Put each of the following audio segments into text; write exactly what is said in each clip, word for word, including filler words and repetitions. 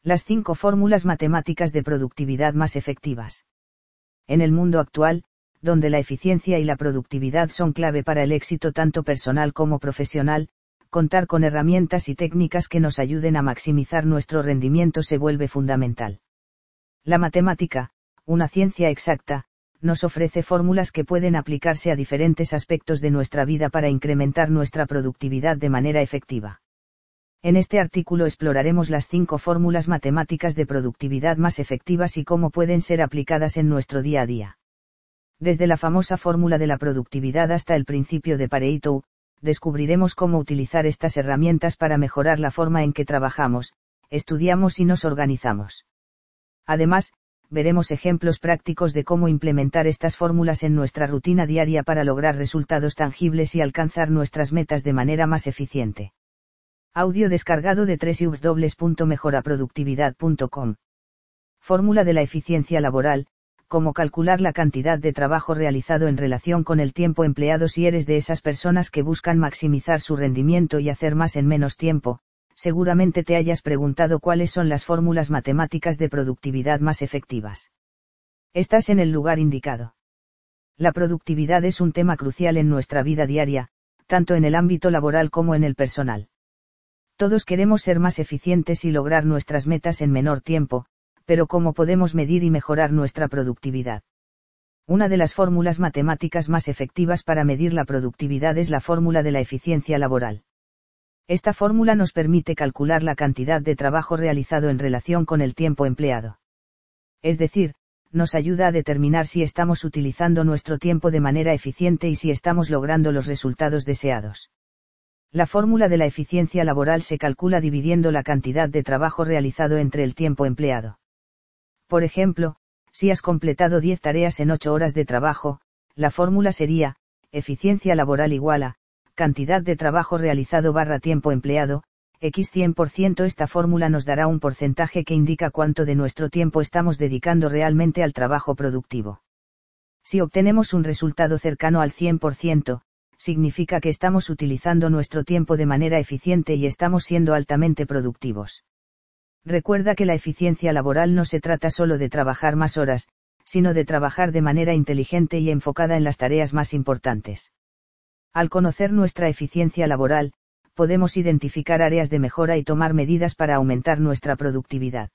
Las cinco fórmulas matemáticas de productividad más efectivas. En el mundo actual, donde la eficiencia y la productividad son clave para el éxito tanto personal como profesional, contar con herramientas y técnicas que nos ayuden a maximizar nuestro rendimiento se vuelve fundamental. La matemática, una ciencia exacta, nos ofrece fórmulas que pueden aplicarse a diferentes aspectos de nuestra vida para incrementar nuestra productividad de manera efectiva. En este artículo exploraremos las cinco fórmulas matemáticas de productividad más efectivas y cómo pueden ser aplicadas en nuestro día a día. Desde la famosa fórmula de la productividad hasta el principio de Pareto, descubriremos cómo utilizar estas herramientas para mejorar la forma en que trabajamos, estudiamos y nos organizamos. Además, veremos ejemplos prácticos de cómo implementar estas fórmulas en nuestra rutina diaria para lograr resultados tangibles y alcanzar nuestras metas de manera más eficiente. Audio descargado de doble u doble u doble u punto mejora productividad punto com. Fórmula de la eficiencia laboral: cómo calcular la cantidad de trabajo realizado en relación con el tiempo empleado. Si eres de esas personas que buscan maximizar su rendimiento y hacer más en menos tiempo, seguramente te hayas preguntado cuáles son las fórmulas matemáticas de productividad más efectivas. Estás en el lugar indicado. La productividad es un tema crucial en nuestra vida diaria, tanto en el ámbito laboral como en el personal. Todos queremos ser más eficientes y lograr nuestras metas en menor tiempo, pero ¿cómo podemos medir y mejorar nuestra productividad? Una de las fórmulas matemáticas más efectivas para medir la productividad es la fórmula de la eficiencia laboral. Esta fórmula nos permite calcular la cantidad de trabajo realizado en relación con el tiempo empleado. Es decir, nos ayuda a determinar si estamos utilizando nuestro tiempo de manera eficiente y si estamos logrando los resultados deseados. La fórmula de la eficiencia laboral se calcula dividiendo la cantidad de trabajo realizado entre el tiempo empleado. Por ejemplo, si has completado diez tareas en ocho horas de trabajo, la fórmula sería, eficiencia laboral igual a, cantidad de trabajo realizado barra tiempo empleado, x cien por ciento. Esta fórmula nos dará un porcentaje que indica cuánto de nuestro tiempo estamos dedicando realmente al trabajo productivo. Si obtenemos un resultado cercano al cien por ciento, significa que estamos utilizando nuestro tiempo de manera eficiente y estamos siendo altamente productivos. Recuerda que la eficiencia laboral no se trata solo de trabajar más horas, sino de trabajar de manera inteligente y enfocada en las tareas más importantes. Al conocer nuestra eficiencia laboral, podemos identificar áreas de mejora y tomar medidas para aumentar nuestra productividad.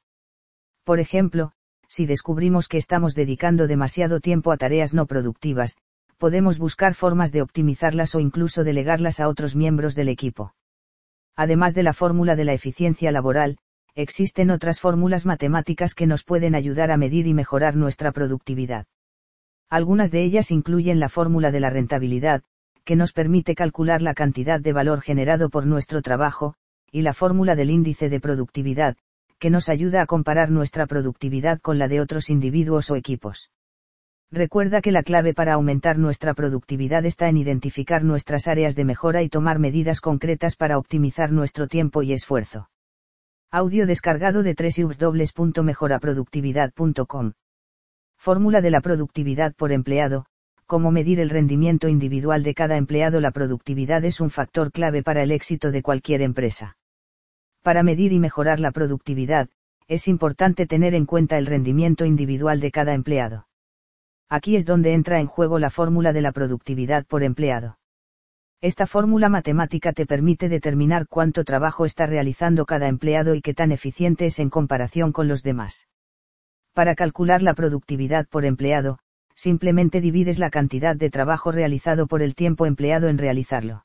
Por ejemplo, si descubrimos que estamos dedicando demasiado tiempo a tareas no productivas, podemos buscar formas de optimizarlas o incluso delegarlas a otros miembros del equipo. Además de la fórmula de la eficiencia laboral, existen otras fórmulas matemáticas que nos pueden ayudar a medir y mejorar nuestra productividad. Algunas de ellas incluyen la fórmula de la rentabilidad, que nos permite calcular la cantidad de valor generado por nuestro trabajo, y la fórmula del índice de productividad, que nos ayuda a comparar nuestra productividad con la de otros individuos o equipos. Recuerda que la clave para aumentar nuestra productividad está en identificar nuestras áreas de mejora y tomar medidas concretas para optimizar nuestro tiempo y esfuerzo. Audio descargado de doble u doble u doble u punto mejora productividad punto com. Fórmula de la productividad por empleado: cómo medir el rendimiento individual de cada empleado. La productividad es un factor clave para el éxito de cualquier empresa. Para medir y mejorar la productividad, es importante tener en cuenta el rendimiento individual de cada empleado. Aquí es donde entra en juego la fórmula de la productividad por empleado. Esta fórmula matemática te permite determinar cuánto trabajo está realizando cada empleado y qué tan eficiente es en comparación con los demás. Para calcular la productividad por empleado, simplemente divides la cantidad de trabajo realizado por el tiempo empleado en realizarlo.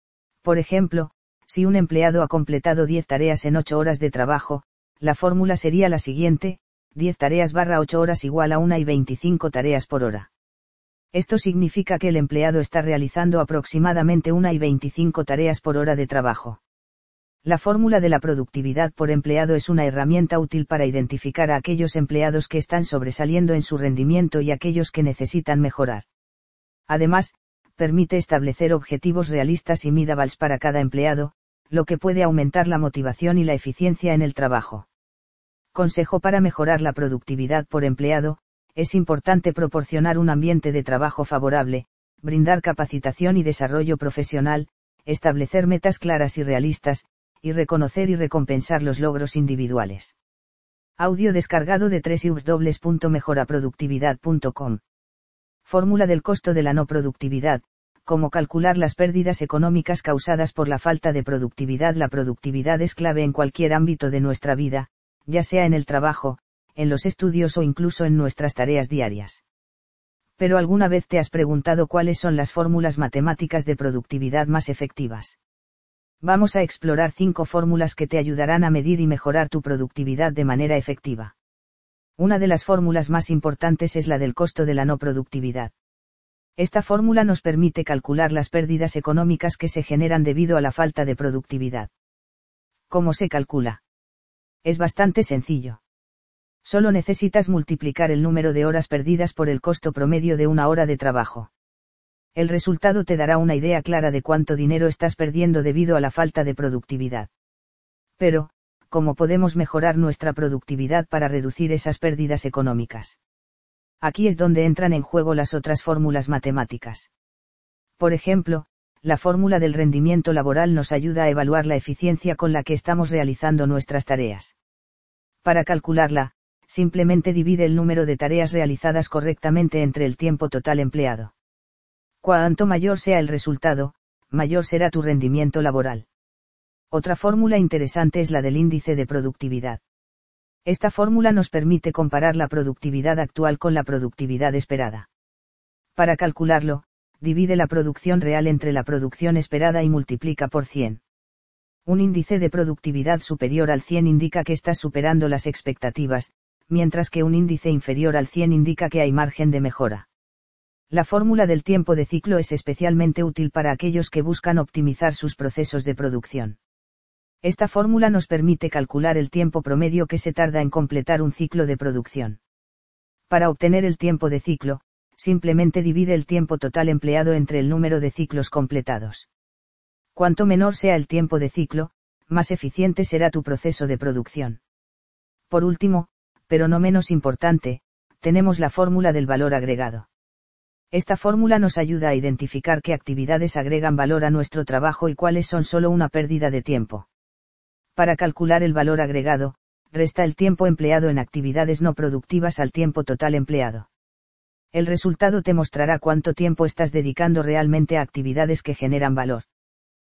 Por ejemplo, si un empleado ha completado diez tareas en ocho horas de trabajo, la fórmula sería la siguiente: diez tareas barra ocho horas igual a una y veinticinco tareas por hora. Esto significa que el empleado está realizando aproximadamente una y veinticinco tareas por hora de trabajo. La fórmula de la productividad por empleado es una herramienta útil para identificar a aquellos empleados que están sobresaliendo en su rendimiento y aquellos que necesitan mejorar. Además, permite establecer objetivos realistas y measurable para cada empleado, lo que puede aumentar la motivación y la eficiencia en el trabajo. Consejo para mejorar la productividad por empleado: es importante proporcionar un ambiente de trabajo favorable, brindar capacitación y desarrollo profesional, establecer metas claras y realistas, y reconocer y recompensar los logros individuales. Audio descargado de doble u doble u doble u punto mejoraproductividad punto com. Fórmula del costo de la no productividad. Cómo calcular las pérdidas económicas causadas por la falta de productividad. La productividad es clave en cualquier ámbito de nuestra vida, ya sea en el trabajo, en los estudios o incluso en nuestras tareas diarias. Pero ¿alguna vez te has preguntado cuáles son las fórmulas matemáticas de productividad más efectivas? Vamos a explorar cinco fórmulas que te ayudarán a medir y mejorar tu productividad de manera efectiva. Una de las fórmulas más importantes es la del costo de la no productividad. Esta fórmula nos permite calcular las pérdidas económicas que se generan debido a la falta de productividad. ¿Cómo se calcula? Es bastante sencillo. Solo necesitas multiplicar el número de horas perdidas por el costo promedio de una hora de trabajo. El resultado te dará una idea clara de cuánto dinero estás perdiendo debido a la falta de productividad. Pero, ¿cómo podemos mejorar nuestra productividad para reducir esas pérdidas económicas? Aquí es donde entran en juego las otras fórmulas matemáticas. Por ejemplo, la fórmula del rendimiento laboral nos ayuda a evaluar la eficiencia con la que estamos realizando nuestras tareas. Para calcularla, simplemente divide el número de tareas realizadas correctamente entre el tiempo total empleado. Cuanto mayor sea el resultado, mayor será tu rendimiento laboral. Otra fórmula interesante es la del índice de productividad. Esta fórmula nos permite comparar la productividad actual con la productividad esperada. Para calcularlo, divide la producción real entre la producción esperada y multiplica por cien. Un índice de productividad superior al cien indica que estás superando las expectativas, mientras que un índice inferior al cien indica que hay margen de mejora. La fórmula del tiempo de ciclo es especialmente útil para aquellos que buscan optimizar sus procesos de producción. Esta fórmula nos permite calcular el tiempo promedio que se tarda en completar un ciclo de producción. Para obtener el tiempo de ciclo, simplemente divide el tiempo total empleado entre el número de ciclos completados. Cuanto menor sea el tiempo de ciclo, más eficiente será tu proceso de producción. Por último, pero no menos importante, tenemos la fórmula del valor agregado. Esta fórmula nos ayuda a identificar qué actividades agregan valor a nuestro trabajo y cuáles son solo una pérdida de tiempo. Para calcular el valor agregado, resta el tiempo empleado en actividades no productivas al tiempo total empleado. El resultado te mostrará cuánto tiempo estás dedicando realmente a actividades que generan valor.